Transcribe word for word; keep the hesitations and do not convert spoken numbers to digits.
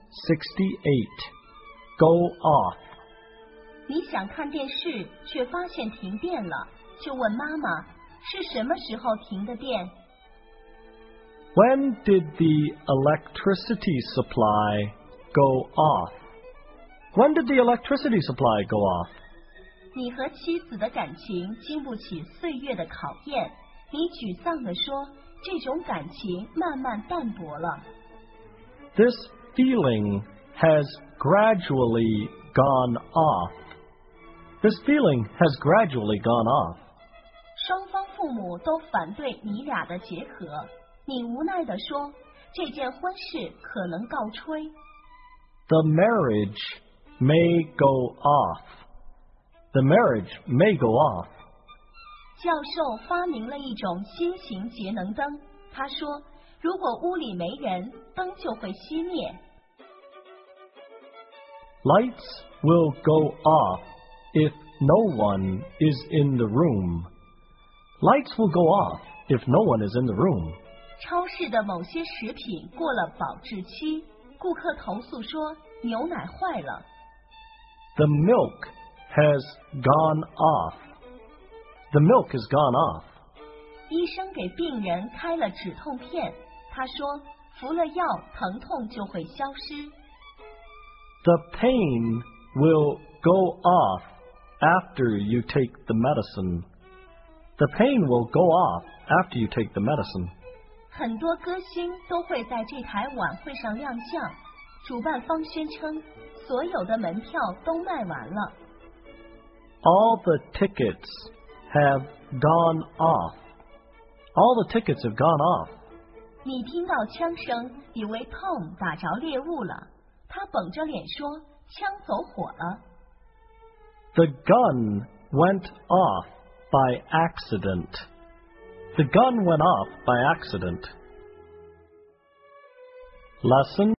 sixty-eight. Go off. 你想看电视，却发现停电了，就问妈妈，是什么时候停的电？ When did the electricity supply go off? When did the electricity supply go off? 你和妻子的感情经不起岁月的考验，你沮丧地说，这种感情慢慢淡薄了。 This feeling has gradually gone off. This feeling has gradually gone off. 双方父母都反对你俩的结合，你无奈地说，这件婚事可能告吹。 The marriage may go off. The marriage may go off. 教授发明了一种新型节能灯，他说，如果屋里没人，灯就会熄灭。 Lights will go off if no one is in the room. Lights will go off if no one is in the room. 超市的某些食品过了保质期，顾客投诉说牛奶坏了。 The milk has gone off. The milk has gone off. 医生给病人开了止痛片，他说，服了药，疼痛就会消失。 The pain will go off after you take the medicine. The pain will go off after you take the medicine. 很多歌星都会在这台晚会上亮相，主办方宣称，所有的门票都卖完了。 All the tickets have gone off. All the tickets have gone off. 你听到枪声，以为 Tom 打着猎物了，他绷着脸说，枪走火了。 The gun went off by accident. The gun went off by accident. Lesson